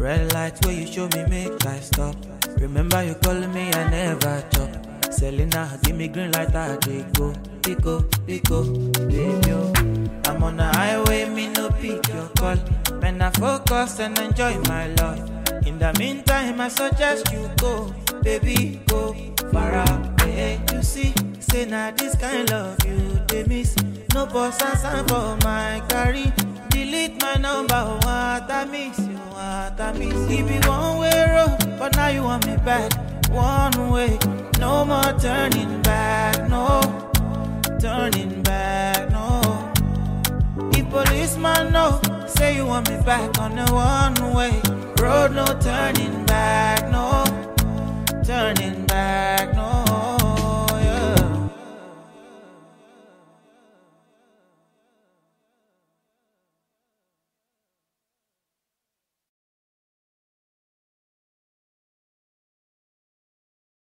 red light where you show me make I stop. Remember you calling me, I never chop. Selena, give me green light, I dey go. Pico, baby, oh. I'm on the highway, me no pick your call. When I focus and enjoy my love. In the meantime, I suggest you go. Baby, go far away. You see, say now this kind love you they miss. No boss answer for my carry. Delete my number, what I miss you, what I miss. It be one way road, but now you want me back. One way, no more turning back, no. Turning back, no. If policeman know, say you want me back on the one way road, no turning back, no. Turning